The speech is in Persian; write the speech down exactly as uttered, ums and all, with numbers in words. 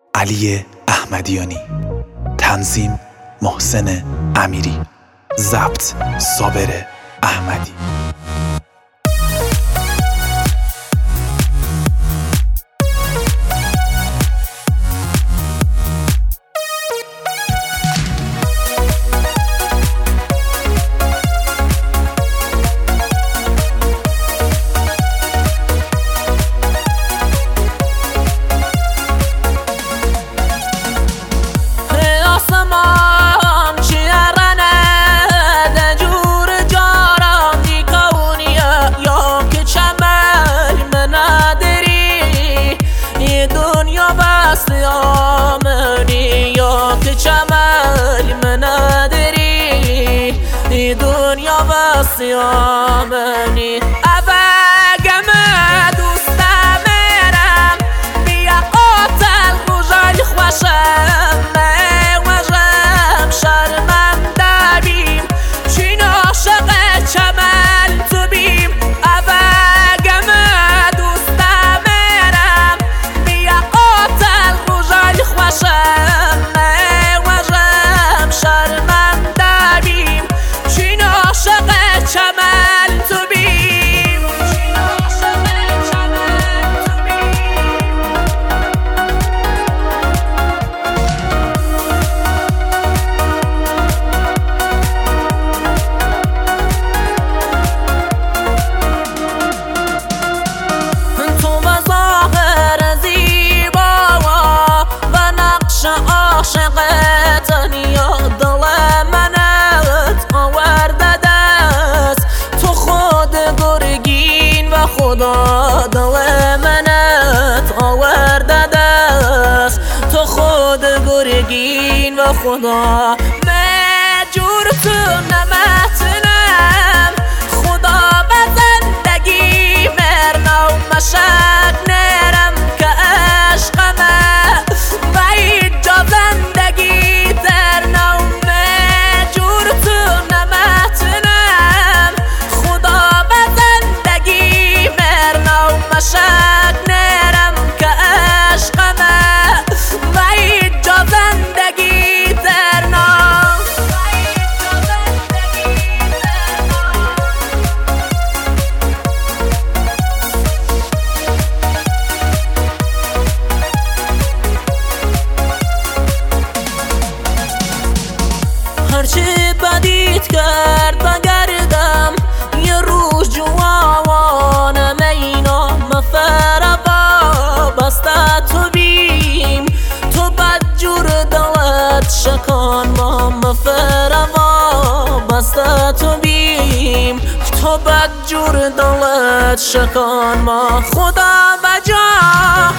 علی احمدیانی، تنظیم محسن امیری، ضبط صابر احمدی. دنیا واسیامنی ابگم دوستم مرم بیا قاتل روزای خوشم وجم شرمنده بیم چین عاشق چمن تو بیم ابگم دوستم مرم بیا قاتل روزای خوشم وجم شرمنده بیم چین عاشق چمن تو بیم چین عاشق چمن تو بیم. تو و ظاهر زیبا و نقش عاشقت یا دل منت آورده دست تو خود گرگین و خدا دل منت آورده دست تو خود گرگین و خدا مجور تو نمتنم خدا به زندگی مرنا و مشک نرم که عشقمه و اینجا زندگی ترنا و مجور تو نمتنم خدا به زندگی مرنا و مشک نرم که عشقمه و اینجا زندگی ترنا هرچی بدیت کرد بگردم یه روز جوانم اینا مفربا بسته تو بیم تو بدجور دلت شکان ما مفربا بسته تو بیم تو بدجور دلت شکان ما خدا بجا